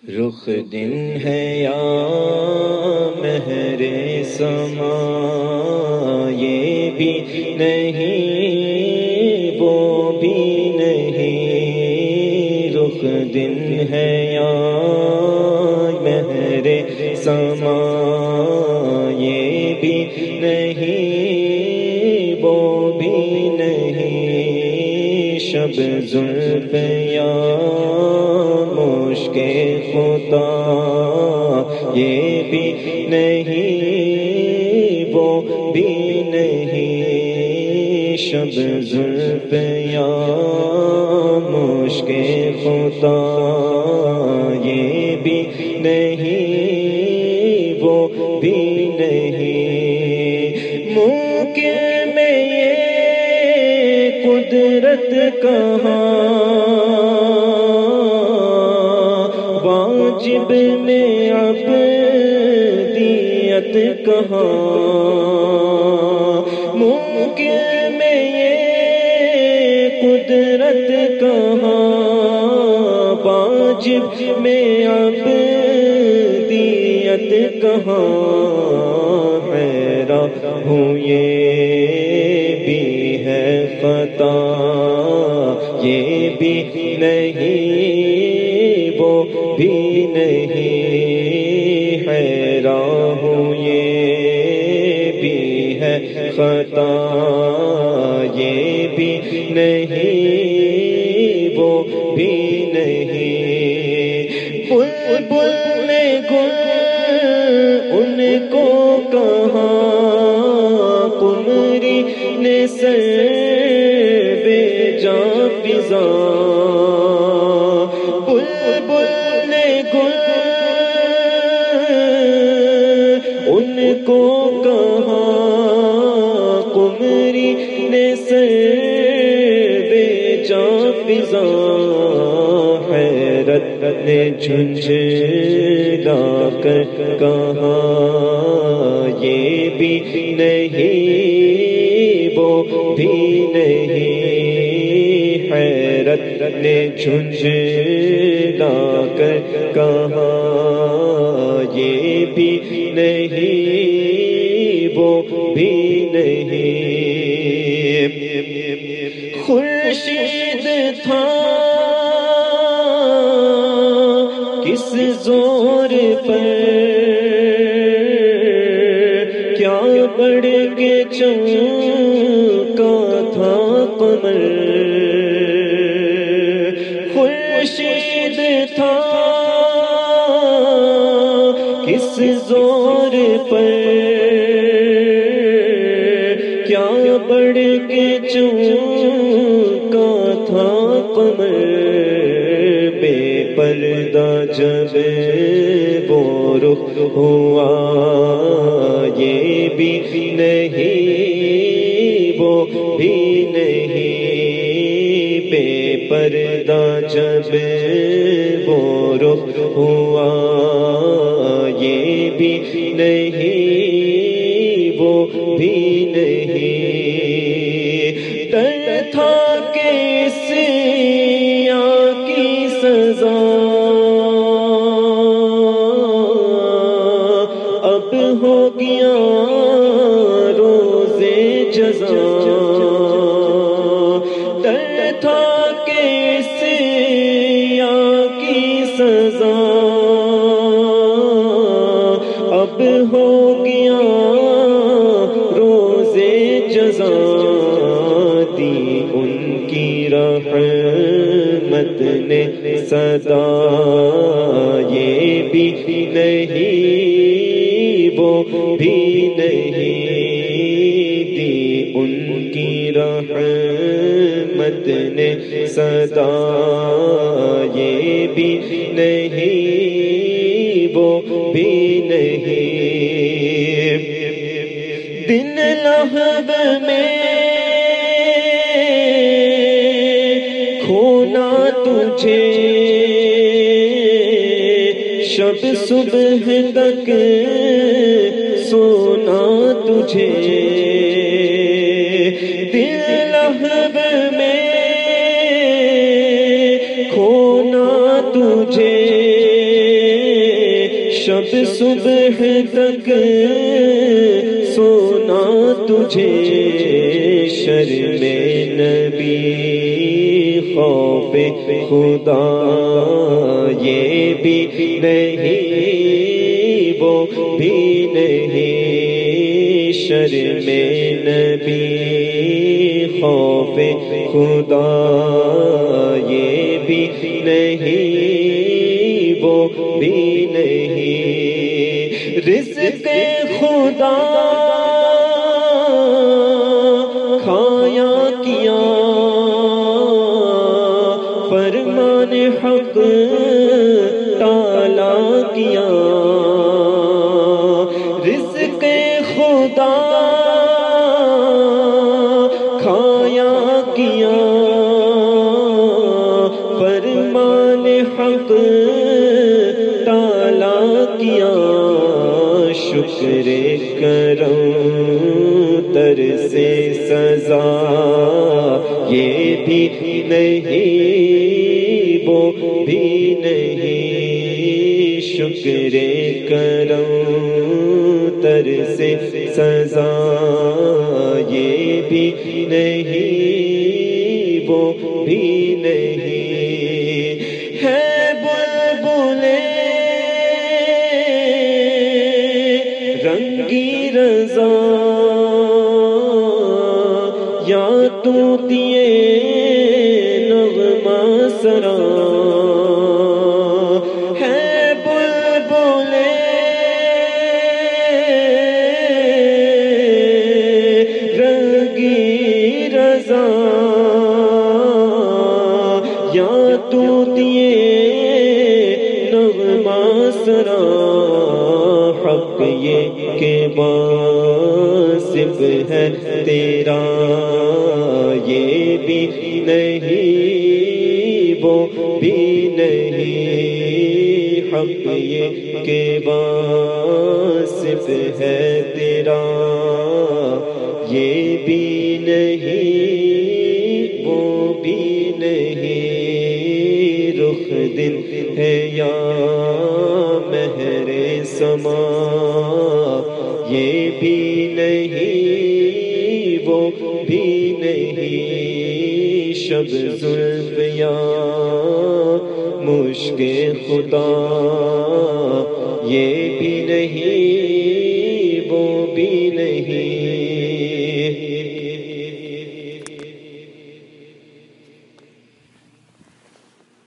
رخ دن ہے یا مہر سما، یہ بھی نہیں وہ بھی نہیں، رخ دن ہے یا مہر سما، یہ بھی نہیں وہ بھی نہیں، شب زلف یا مشک خدا، یہ بھی نہیں وہ بھی نہیں، شب زلف یا مشک خدا، یہ بھی نہیں وہ بھی نہیں، ممکن میں یہ قدرت کہاں، واجب میں عبدیت کہاں، ممکن میں یہ قدرت کہاں، واجب میں عبدیت کہاں، حیران ہوں یہ بھی ہے خطا، یہ بھی نہیں وہ بھی نہیں، حیران ہوں یہ بھی ہے خطا، یہ بھی نہیں وہ بھی نہیں، بلبل نے گل ان کو کہاں، قمری نے سر بے جاں فضا، بلبل نے گل ان کو کہاں، قمری نے سر بے جاں فضا، حیرت نے جھنجھلا کر کہا، یہ بھی نہیں وہ بھی نہیں، حیرت نے جھنجھلا کر کہا، یہ بھی نہیں وہ بھی نہیں، خورشید تھا کس زور پر، کیا بڑھ کے چمکا تھا قمر، خورشید تھا کس زور پر، کیا بڑھ کے چمکا تھا قمر، بے پردہ جب وہ رخ ہوا، یہ بھی نہیں وہ بھی نہیں، بے پردہ جب وہ رخ ہوا، یہ بھی نہیں وہ بھی نہیں، ڈر تھا کہ اس کی سزا اب ہو گیا روزے جزا، ڈر تھا کہ اس کی سزا اب ہو گیا روزے جزا، دی ان کی رحمت نے صدا، یہ بھی نہیں وہ بھی نہیں، دی ان کی رحمت نے صدا، یہ بھی نہیں وہ بھی نہیں، دن لہب میں کھونا تجھے، شب صبح تک سونا تجھے، دل لہب میں کھونا تجھے، شب صبح تک سونا تجھے شرم نبی خوف خدا یہ بھی نہیں وہ بھی نہیں شرم نبی خوف خدا یہ بھی نہیں وہ بھی نہیں رزق خدا کھایا کیا فرمان حق ٹالا کیا رزق خدا کھایا کیا فرمان حق ٹالا کیا شکر کرم تر سے سزا یہ بھی نہیں وہ بھی نہیں شکر کرم تر سے سزا یہ بھی نہیں وہ بھی نہیں ہے بلبلے رنگی رضا یا طوطیے نغمہ سرا ہے بلبلے رنگی رضا یا طوطیے نغمہ سرا حق یہ کہ واصف ہے تیرا یہ بھی نہیں وہ بھی نہیں حق یہ کہ واصف ہے تیرا یہ بھی نہیں وہ بھی نہیں رخ دل ہے یا مہر سما یہ بھی نہیں وہ بھی نہیں شب زلف یا مشک خدا یہ